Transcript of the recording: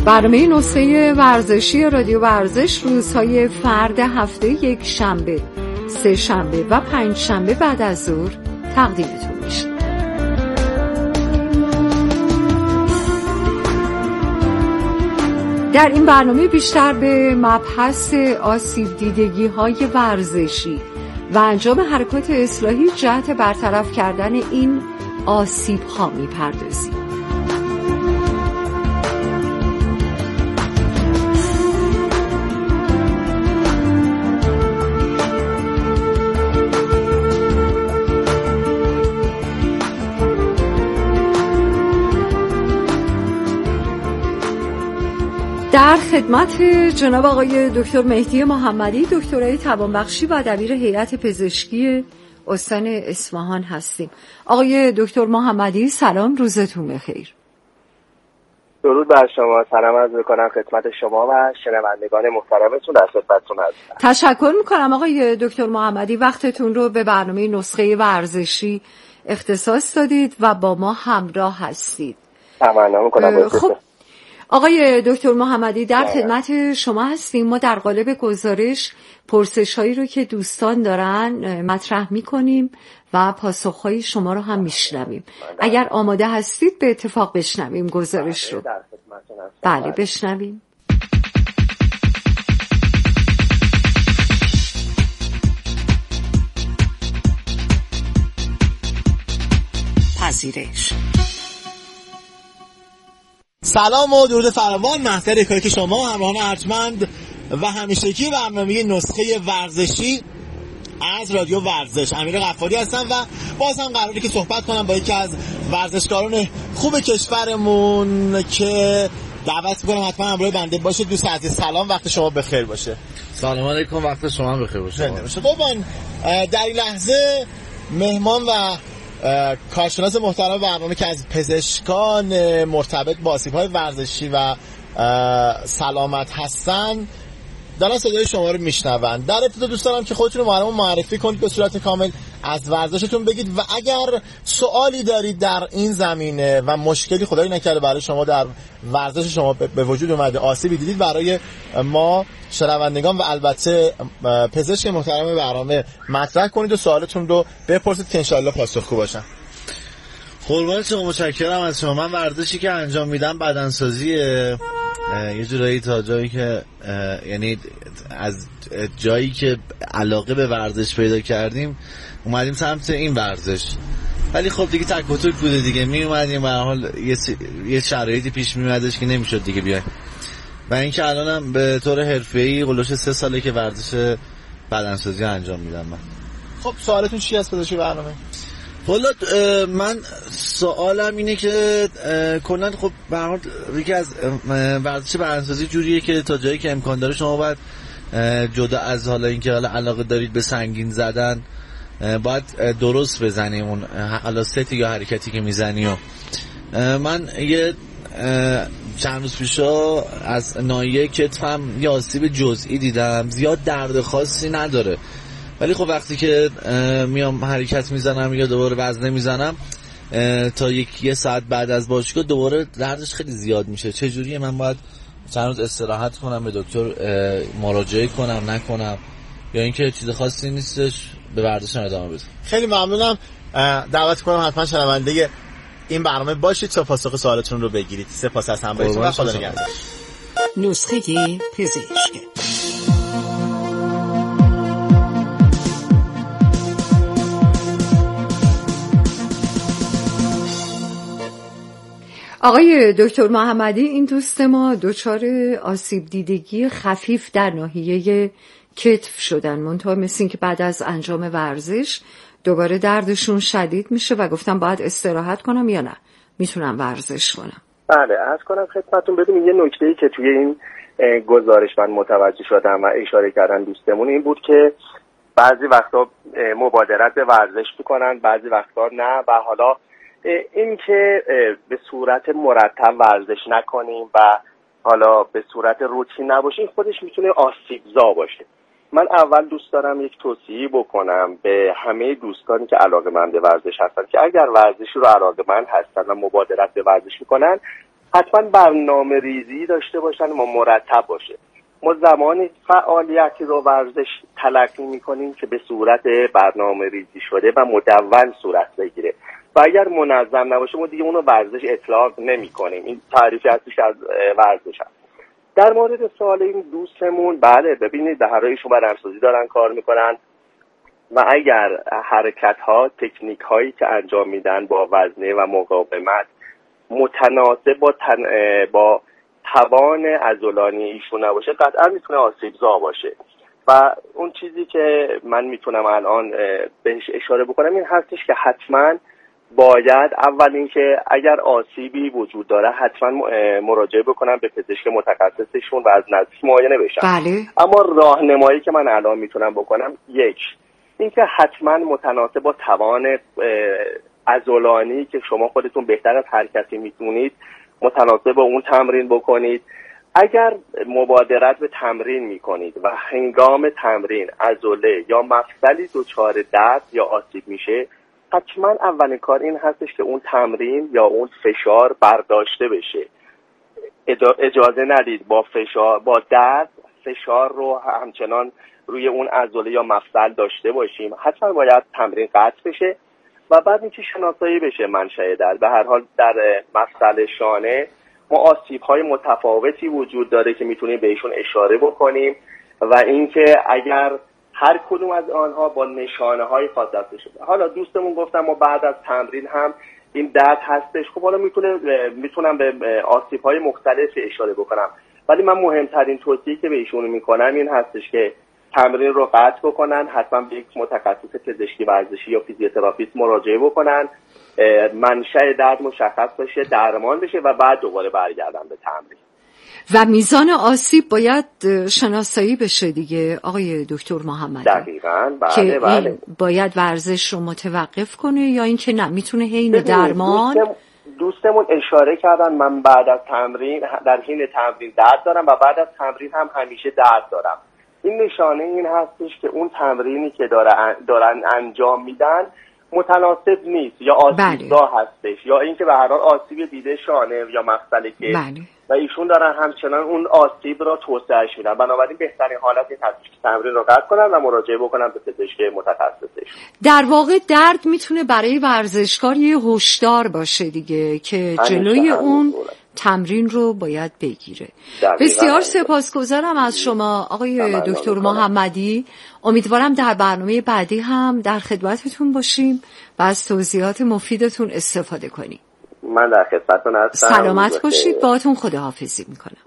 برنامه نسخه ورزشی رادیو ورزش روزهای فرد هفته یک شنبه، سه شنبه و پنج شنبه بعد از ظهر تقدیمتون میشه. در این برنامه بیشتر به مبحث آسیب دیدگی های ورزشی و انجام حرکات اصلاحی جهت برطرف کردن این آسیب ها میپردازیم. در خدمت جناب آقای دکتر مهدی محمدی، دکترای توانبخشی و دبیر هیئت پزشکی استان اصفهان هستیم. آقای دکتر محمدی سلام، روزتون بخیر. درود بر شما، سلام عرض می‌کنم خدمت شما و شنوندگان محترمتون، در خدمتتون هستم. تشکر می‌کنم آقای دکتر محمدی، وقتتون رو به برنامه نسخه ورزشی اختصاص دادید و با ما همراه هستید. تمنا می‌کنم. خب آقای دکتر محمدی در خدمت شما هستیم. ما در قالب گزارش پرسش‌هایی رو که دوستان دارن مطرح می‌کنیم و پاسخ‌های شما رو هم میشنویم. اگر آماده هستید به اتفاق بشنویم گزارش رو. بله بشنویم. پذیرش. سلام و درود فراوان محضر یکایک شما همراهان ارجمند و همیشگی برنامه نسخه ورزشی از رادیو ورزش. امیر غفاری هستم و باز هم قراره که صحبت کنم با یکی از ورزشکاران خوب کشورمون که دعوت می‌کنم حتما همراه بنده باشه. دوست عزیز سلام، وقت شما بخیر باشه. سلام علیکم، وقت شما بخیر باشه. بابان در این لحظه مهمان و کارشناس محترم برنامه که از پزشکان مرتبط با آسیب‌های ورزشی و سلامت هستن دارن صدای شما رو میشنون. در ابتدا دوست دارم که خودتون رو معرفی کنید به صورت کامل، از ورزشتون بگید و اگر سوالی دارید در این زمینه و مشکلی خدایی نکرده برای شما در ورزش شما به وجود اومده، آسیبی دیدید، برای ما شنوندگان و البته پزشک محترم برنامه مطرح کنید و سوالتون رو بپرسید که انشالله پاسخگو باشم. قربان شما، متشکرم از شما. من ورزشی که انجام میدم بدنسازیه، یه جورایی تا جایی که یعنی از جایی که علاقه به ورزش پیدا کردیم اومدیم سمت این ورزش، ولی خب دیگه تک و توک بوده دیگه، می اومدیم به هر حال یه شرایطی پیش می اومدش که نمیشد دیگه بیایم و اینکه الانم به طور حرفه‌ای قلوش 3 ساله که ورزش بدنسازی انجام میدم. من خب سوالتون چی هست پزشک برنامه؟ والا من سوالم اینه که کلا خب به هر حال یکی از ورزش بدنسازی جوریه که تا جایی که امکان داره شما باید جدا از حالا اینکه حالا علاقه دارید به سنگین زدن باید درست بزنی اون حالا ستی یا حرکتی که میزنی. و من یه چند روز پیشا از ناحیه کتفم یه آسیب جزئی دیدم، زیاد درد خاصی نداره، ولی خب وقتی که میام حرکت میزنم یا دوباره وزنه میزنم تا یه ساعت بعد از باشگاه دوباره دردش خیلی زیاد میشه. چجوریه؟ من باید چند روز استراحت کنم، به دکتر مراجعه کنم نکنم، یا اینکه چیز خاصی نیستش به ورزشم ادامه بدم؟ خیلی ممنونم. دعوت کنم حتما شنونده این برنامه باشید تا پاسخ سوالتون رو بگیرید. سپاس از همراهیتون و خدا نگهدار. نسخه پزشکی. آقای دکتر محمدی، این دوست ما دچار آسیب دیدگی خفیف در ناحیه کتف شدن، منتها مثل این که بعد از انجام ورزش دوباره دردشون شدید میشه و گفتم باید استراحت کنم یا نه میتونم ورزش کنم. بله عرض کنم خدمتتون. ببینید یه نکته‌ای که توی این گزارش من متوجه شدم و اشاره کردن دوستمون این بود که بعضی وقتا مبادرت به ورزش میکنن، بعضی وقتا نه، و حالا این که به صورت مرتب ورزش نکنیم و حالا به صورت روتین نباشه، این خودش میتونه آسیبزا باشه. من اول دوست دارم یک توصیه بکنم به همه دوستانی که علاقه‌مند به ورزش هستن که اگر ورزشی رو علاقه‌مند هستن و مبادرت به ورزش میکنن، حتما برنامه ریزی داشته باشن و مرتب باشه. ما زمانی فعالیتی رو ورزش تلقی میکنیم که به صورت برنامه ریزی شده و مدون صورت بگیره و اگر منظم نباشه ما دیگه اونو ورزش اطلاق نمی کنیم. این تعریفی هستش از ورزش هست. در مورد سوال این دوستمون، بله ببینید دهرایشون بدنسازی دارن کار میکنن و اگر حرکت ها تکنیک هایی که انجام میدن با وزنه و مقاومت متناسب با توان عضلانی ایشون نباشه قطعا میتونه آسیبزا باشه. و اون چیزی که من میتونم الان بهش اشاره بکنم این هستش که حتما باید اول اینکه اگر آسیبی وجود داره حتما مراجعه بکنن به پزشک متخصصشون و از نزدیک معاینه بشن. بله. اما راهنمایی که من الان میتونم بکنم، یک اینکه حتما متناسب با توان عضلانی که شما خودتون بهتر از هر کسی میتونید متناسب با اون تمرین بکنید. اگر مبادرت به تمرین میکنید و هنگام تمرین عضله یا مفصلی دچار درد یا آسیب میشه، حتما اولین کار این هستش که اون تمرین یا اون فشار برداشته بشه. اجازه ندید با فشار، با درد فشار رو همچنان روی اون عضله یا مفصل داشته باشیم. حتما باید تمرین قطع بشه و بعد اینکه شناسایی بشه منشأ درد. به هر حال در مفصل شانه ما آسیب‌های متفاوتی وجود داره که میتونیم بهشون اشاره بکنیم و اینکه اگر هر کدوم از آنها با نشانه‌های خاص داشته شده. حالا دوستمون گفتم ما بعد از تمرین هم این درد هستش، خب حالا میتونم به آسیب‌های مختلفی اشاره بکنم، ولی من مهمترین توصیه‌ای که به ایشون میکنم این هستش که تمرین رو قطع بکنن، حتما به یک متخصص پزشکی ورزشی یا فیزیوتراپیست مراجعه بکنن، منشأ درد مشخص بشه، درمان بشه و بعد دوباره برگردن به تمرین. و میزان آسیب باید شناسایی بشه دیگه آقای دکتر محمدی. دقیقاً. بله که بله. باید ورزش رو متوقف کنه یا اینکه نه میتونه حین درمان. دوستمون اشاره کردن من بعد از تمرین در حین تمرین درد دارم و بعد از تمرین هم همیشه درد دارم. این نشانه این هستش که اون تمرینی که دارن انجام میدن متناسب نیست یا آسیبزا هستش یا اینکه به هر حال آسیب دیده شانه یا مفصلی که و ایشون دارن همچنان اون آسیب را توسعهش میدن. بنابراین بهترین حالت این هستش که تمرین رو قطع کنن و مراجعه بکنن به پزشک متخصصش. در واقع درد میتونه برای ورزشکار یه هشدار باشه دیگه که جلوی اون تمرین رو باید بگیره. بسیار سپاسگزارم از شما آقای دکتر محمدی. امیدوارم در برنامه بعدی هم در خدمتتون باشیم و از توضیحات مفیدتون استفاده کنیم. من در خدمتتون هستم. سلامت باشید. باهاتون خداحافظی میکنم.